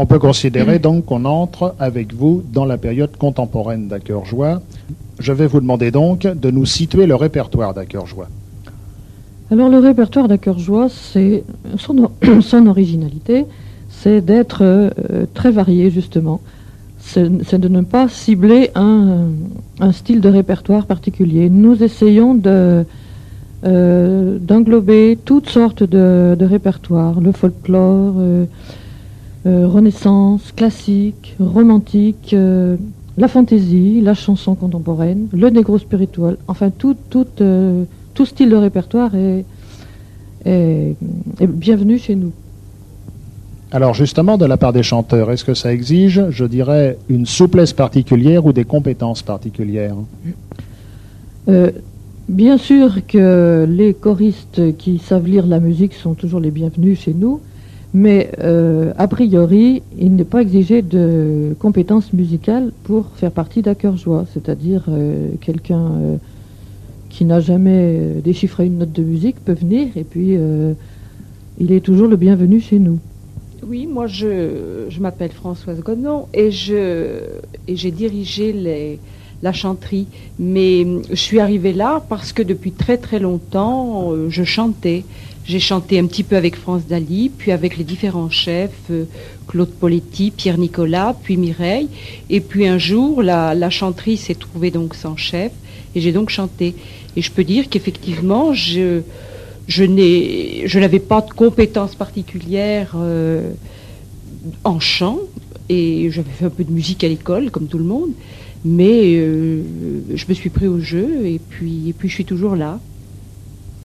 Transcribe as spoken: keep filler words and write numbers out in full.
On peut considérer donc qu'on entre avec vous dans la période contemporaine d'Acœur-Joie. Je vais vous demander donc de nous situer le répertoire d'Acœur-Joie. Alors le répertoire d'Acœur-Joie, c'est son, son originalité, c'est d'être euh, très varié justement. C'est, c'est de ne pas cibler un, un style de répertoire particulier. Nous essayons de, euh, d'englober toutes sortes de, de répertoires, le folklore, euh, euh, renaissance, classique, romantique, euh, la fantaisie, la chanson contemporaine, le négro spirituel, enfin tout, tout, euh, tout style de répertoire est, est, est bienvenu chez nous. Alors justement, de la part des chanteurs, est-ce que ça exige, je dirais, une souplesse particulière ou des compétences particulières? euh, Bien sûr que les choristes qui savent lire la musique sont toujours les bienvenus chez nous, mais euh, a priori, il n'est pas exigé de compétences musicales pour faire partie d'Acœur-Joie, c'est-à-dire euh, quelqu'un euh, qui n'a jamais déchiffré une note de musique peut venir et puis euh, il est toujours le bienvenu chez nous. Oui, moi je, je m'appelle Françoise Godnon et, je, et j'ai dirigé les, la chanterie. Mais je suis arrivée là parce que depuis très très longtemps, euh, je chantais. J'ai chanté un petit peu avec France Dally, puis avec les différents chefs, euh, Claude Poletti, Pierre Nicolas, puis Mireille. Et puis un jour, la, la chanterie s'est trouvée donc sans chef et j'ai donc chanté. Et je peux dire qu'effectivement, je... Je, n'ai, je n'avais pas de compétences particulières euh, en chant, et j'avais fait un peu de musique à l'école, comme tout le monde, mais euh, je me suis pris au jeu, et puis, et puis je suis toujours là.